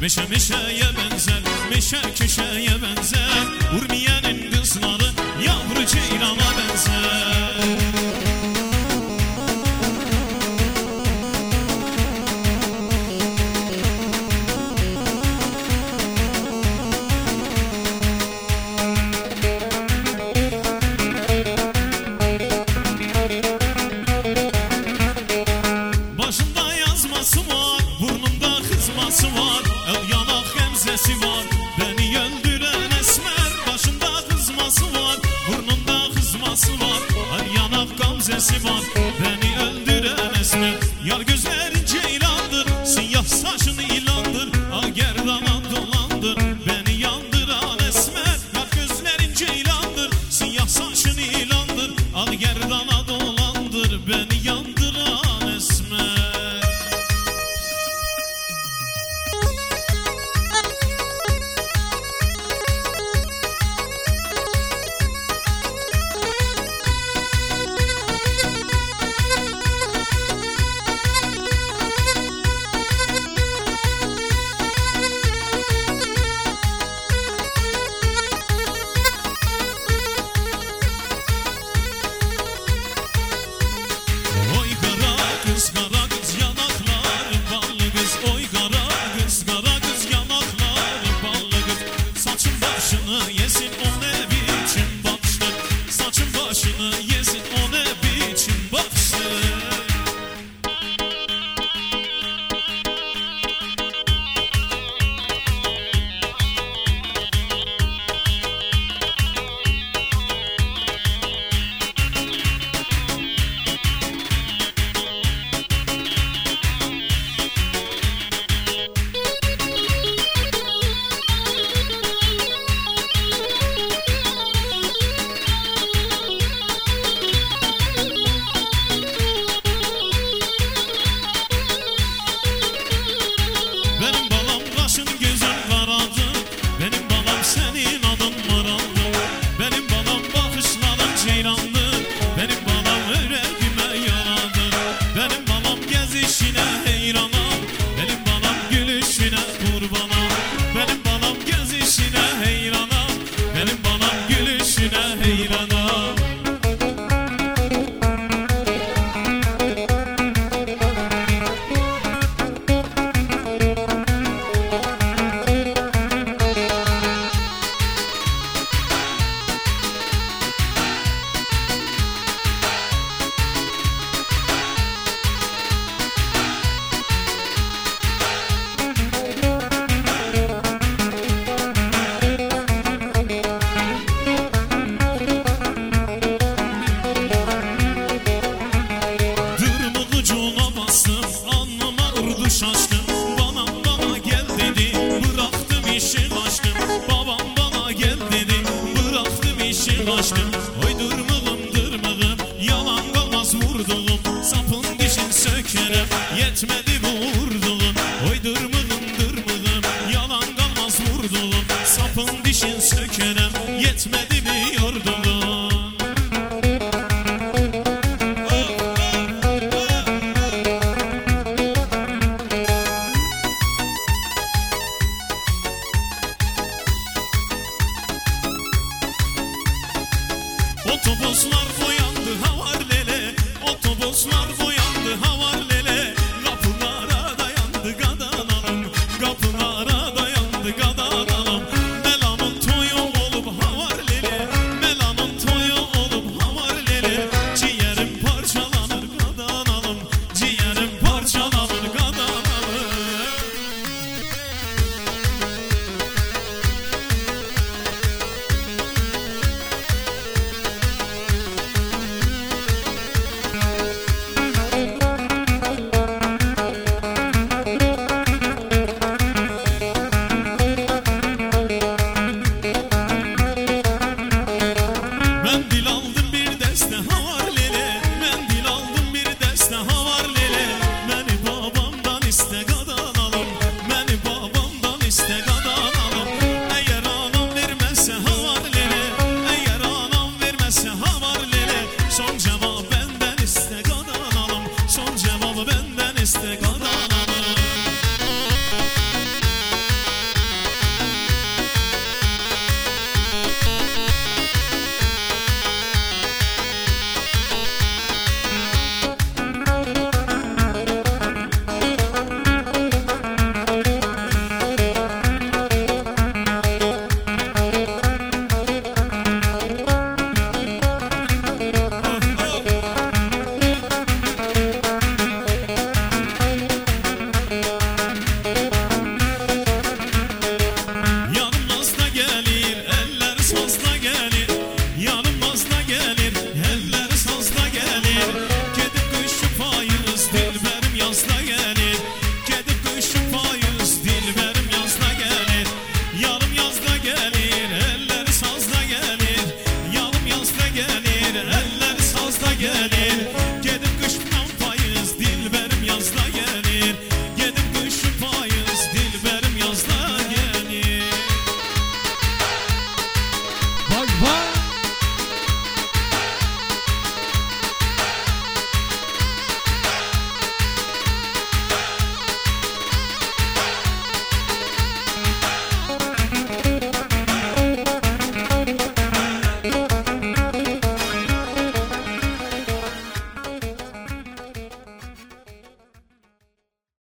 Meşe meşeye benzer, meşe köşeye benzer. Urmiye'nin kızları yavru ceylana benzer. Başında yazması var, burnunda kızması var. El yanak hemzesi var, beni öldüren esmer. Başında kızması var, burnunda kızması var. El yanak gamzesi var, beni öldüren esmer. Yar gözlerin ceylandır, siyah saçın ilandır. Al gerdana dolandır, beni yandıran esmer. Yar gözlerin ceylandır, siyah saçın ilandır. Al gerdana dolandır, beni yandıran esmer. Kara kız yanakları ballı kız. Oy kara kız yanakları ballı kız. Saçın başını yesin o ne biçim bakıştır. Saçın başını yesin o ne biçim bakıştır. Benim balam kaşın gözün karadı. Benim balam senin adın maradı. Benim balam bakışların ceylandı. Benim balam yüreğime yaradı. Benim balam gezişine heyranam. Benim balam gülüşüne kurbanam. Benim balam gezişine heyranam. Benim balam gülüşüne heyranam. Dırmıkıcına bastım, alnıma urdu şaştım. Bana gel dedi, bıraktım işi kaçtım. Babam bana gel dedi, bıraktım işi kaçtım. Oy dırmığım, yalan kalmaz vurduğum. Sapın dişin sökerim, yetmedi bu vurduğum. Oy dırmığım, yalan kalmaz vurduğum. Sapın dişin sökerim, yetmedi mi yorduğum. Otobüsler koy